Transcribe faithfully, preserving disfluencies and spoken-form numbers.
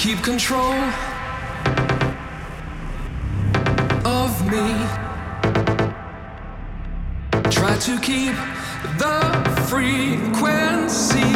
keep control of me. Try to keep the frequency